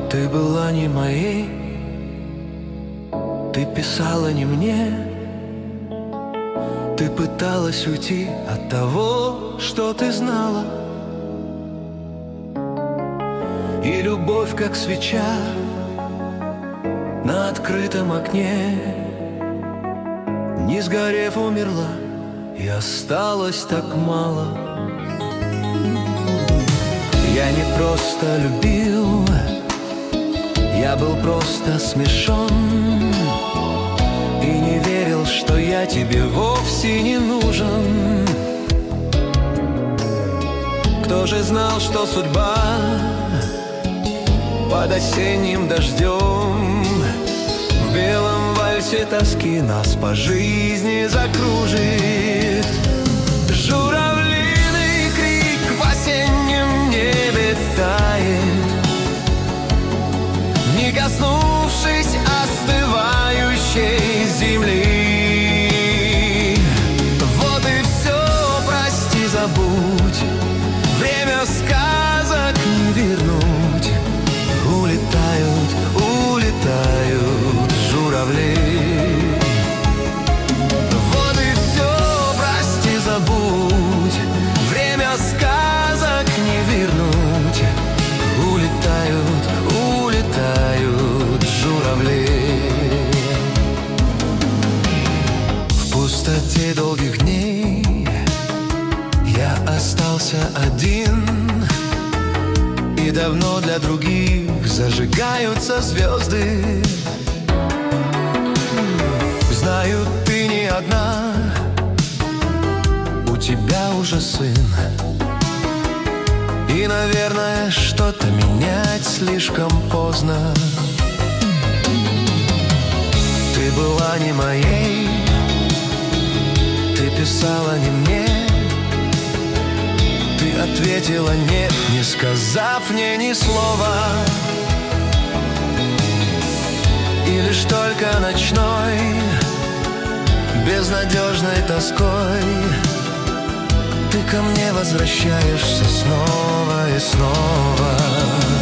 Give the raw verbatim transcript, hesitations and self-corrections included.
Ты была не моей, ты писала не мне. Ты пыталась уйти от того, что ты знала. И любовь, как свеча на открытом окне, не сгорев, умерла, и осталось так мало. Я не просто любил, я был просто смешон и не верил, что я тебе вовсе не нужен. Кто же знал, что судьба под осенним дождем в белом вальсе тоски нас по жизни закружит? Журавлиный крик в осеннем небе тает, не коснувшись остывающей земли. Вот и все, прости, забудь, время сказок не вернуть. Улетают, улетают журавли. Вот и все, прости, забудь, время сказок не вернуть. Улетают, улетают журавли. В пустоте долгих дней я остался один, и давно для других зажигаются звезды. Знаю, ты не одна, у тебя уже сын, и, наверное, что-то менять слишком поздно. Ты была не моей, ты писала не мне. Ты ответила нет, не сказав мне ни слова. И лишь только ночной, безнадежной тоской, ты ко мне возвращаешься снова и снова.